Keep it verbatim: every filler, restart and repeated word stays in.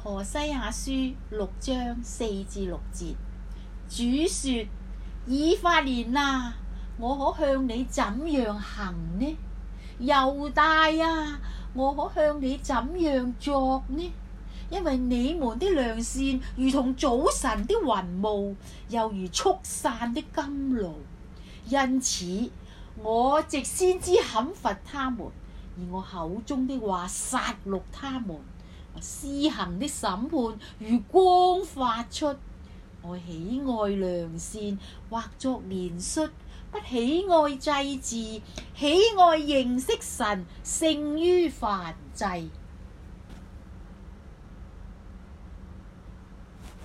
何西阿書六章四至六節，主說：以法蓮啊，我可向你怎樣行呢？猶大啊，我可向你怎樣作呢？因為你們的良善如同早晨的雲霧，又如速散的甘露，因此我藉先知砍伐他們，而我口中的話殺戮他們。施行的審判如光發出。我喜愛良善，或作憐恤，不喜愛祭祀，喜愛認識神勝於燔祭。